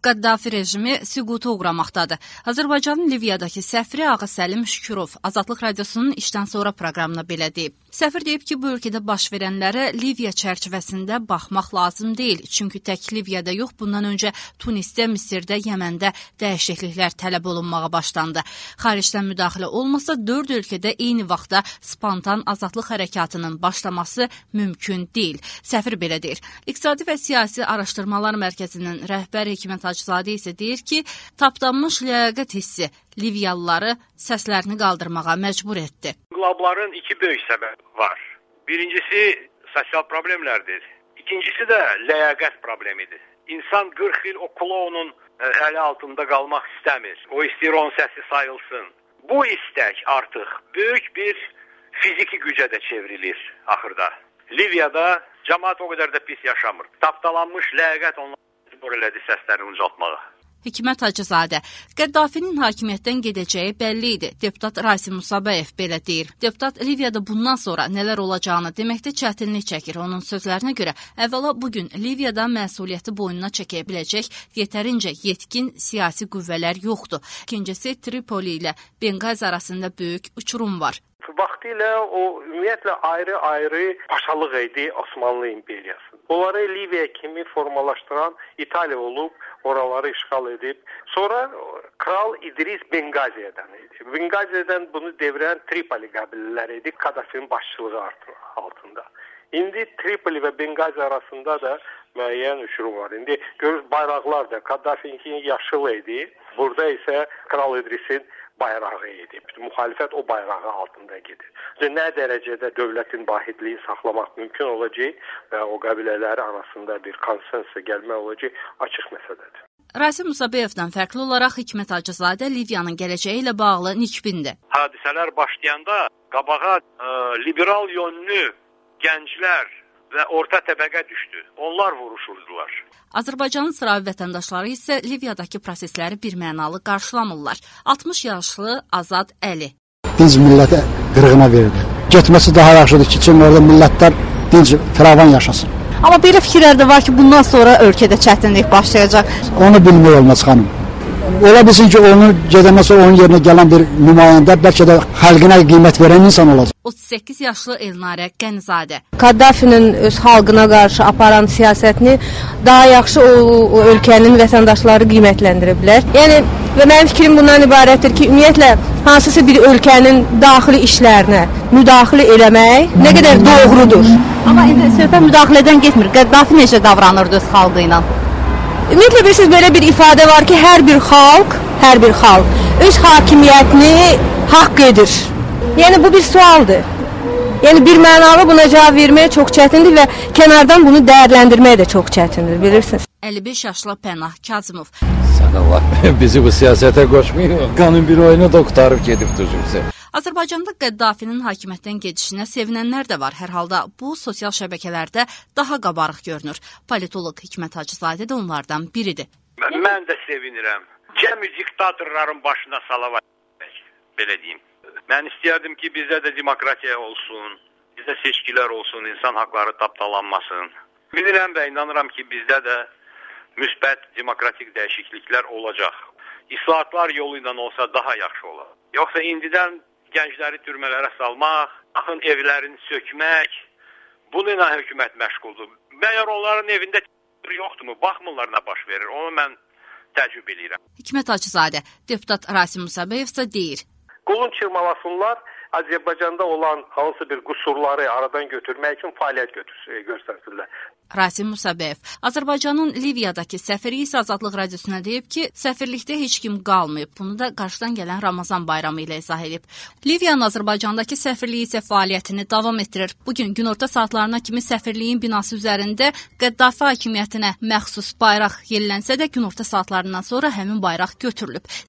Qəddafi rejimi süquta uğramaqdadır. Azərbaycanın Liviyadakı səfiri Ağa Səlim Şükürov Azadlıq Radiosunun işdən sonra proqramına belə deyib. Səfir deyib ki, bu ölkədə baş verənlərə Liviya çərçivəsində baxmaq lazım deyil. Çünki tək Liviyada yox, bundan öncə Tunisdə, Misirdə, Yəməndə dəyişikliklər tələb olunmağa başlandı. Xaricdən müdaxilə olmasa, 4 ölkədə eyni vaxtda spontan azadlıq hərəkatının başlaması mümkün deyil. Səfir belə deyir. İqtisadi və Siyasi Araşdırmalar Mərkəzinin rəhbəri Hikmət Hacızadə isə deyir ki, tapdanmış ləyaqət hissi Liviyalıları səslərini qaldırmağa məcbur etdi. İnqilabların iki böyük səbəbi var. Birincisi sosial problemlərdir. İkincisi də ləyaqət problemidir. İnsan 40 il o klonun əli altında qalmaq istəmir. O istəyir onun səsi sayılsın. Bu istək artıq böyük bir fiziki gücə də çevrilir axırda. Liviyada cəmaət o qədər də pis yaşamır. Tapdalanmış ləyaqət onları məcbur elədi səslərini ucaltmağa. Hikmət Hacızadə, Qəddafinin hakimiyyətdən gedəcəyi bəlli idi. Deputat Rasim Musabəyev belə deyir. Deputat Liviyada bundan sonra nələr olacağını deməkdə çətinlik çəkir. Onun sözlərinə görə, əvvəla bugün Liviyada məsuliyyəti boynuna çəkə biləcək yetərincə yetkin siyasi qüvvələr yoxdur. İkincisi, Tripoli ilə Benqazi arasında böyük uçurum var. Vaxtilə o ümumiyyətlə ayrı-ayrı paşalıq idi Osmanlı imperiyası. Onları Liviya kimi formalaşdıran İtaliya olub, oraları işğal edib. Sonra Kral İdris Benqazi'dən idi. Benqazi'dən bunu devirən Tripoli qəbilələri idi, Kaddafinin başçılığı altında. İndi Tripoli və Benqazi arasında da müəyyən uçurum var. İndi görürüz bayraqlar da Kaddafi'nin yaşıl idi. Burada isə Kral İdris'in bayrağı idi. Müxalifət o bayrağı altında gedir. Nə dərəcədə dövlətin vahidliyi saxlamaq mümkün olacaq və o qəbilələri arasında bir konsensusa gəlmək olacaq açıq məsələdir. Rasim Musabəyevdən fərqli olaraq Hikmət Hacızadə Liviyanın gələcəyi ilə bağlı nikbindir. Hadisələr başlayanda qabağa liberal yönlü gənclər və orta təbəqə düşdü. Onlar vuruşurdular. Azərbaycanın sıravi vətəndaşları isə Liviyadakı prosesləri birmənalı qarşılamırlar. 60 yaşlı Azad Əli. Dinc millətə qırğına verdi. Getməsi daha yaxşıdır ki, orada millətlər dinc, firavan yaşasın. Amma belə fikirlər də var ki, bundan sonra ölkədə çətinlik başlayacaq. Onu bilmək olmaz xanım. Ola bilsin ki, onu gedəndən sonra onun yerinə gələn bir nümayəndə bəlkə də xalqına qiymət verən insan olacaq. 38 yaşlı Elnarə Qənizadə. Kaddafinin öz xalqına qarşı aparan siyasətini daha yaxşı o ölkənin vətəndaşları qiymətləndirə bilər. Yəni, və mənim fikrim bundan ibarətdir ki, ümumiyyətlə, hansısa bir ölkənin daxili işlərinə müdaxilə eləmək nə qədər doğrudur. Amma indi söhbət müdaxilədən getmir. Qəddafi necə davranırdı öz xalqı ilə? Ümumiyyətlə, bilirsiniz, belə bir ifadə var ki, hər bir xalq öz hakimiyyətini haqq edir. Yəni, bu bir sualdır. Yəni, bir mənalı buna cavab vermək çox çətindir və kənardan bunu dəyərləndirmək də çox çətindir, bilirsiniz. 55 yaşlı Pənah Kazımov. Sən Allah, bizi bu siyasətə qoşmayın. Qanun bir oyunu da qutarıb gedib düzümsə. Azərbaycanda Qəddafinin hakimiyyətdən gedişinə sevinənlər də var. Hər halda bu, sosial şəbəkələrdə daha qabarıq görünür. Politolog Hikmət Hacızadə də onlardan biridir. Mən də sevinirəm. Cəmi diktatorların başına salavat, belə deyim. Mən istəyərdim ki, bizdə də demokratiya olsun, bizdə seçkilər olsun, insan haqları tapdalanmasın. Bilirəm və inanıram ki, bizdə də müsbət demokratik dəyişikliklər olacaq. İslahatlar yolu ilə olsa daha yaxşı olar. Yoxsa indidən gəncləri türmələrə salmaq, axın evlərini sökmək, bununla hökumət məşğuldur. Məyər onların evində yoxdurmu? Baxmırlar nə baş verir. Onu mən təcrübə edirəm. Hikmət Hacızadə, deputat Rasim Musabəyev isə deyir. Qulun çırmalasınlar, Azərbaycanda olan hansı bir qüsurları aradan götürmək üçün fəaliyyət göstərsinlər. Rasim Musabəyev, Azərbaycanın Liviyadakı səfiri isə Azadlıq Radiosuna deyib ki, səfirlikdə heç kim qalmayıb. Bunu da qarşıdan gələn Ramazan bayramı ilə izah edib. Liviyanın Azərbaycandakı səfirliyi isə fəaliyyətini davam etdirir. Bugün günorta saatlarına kimi səfirliyin binası üzərində Qəddafi hakimiyyətinə məxsus bayraq yellənsə də günorta saatlarından sonra həmin bayraq götürülüb.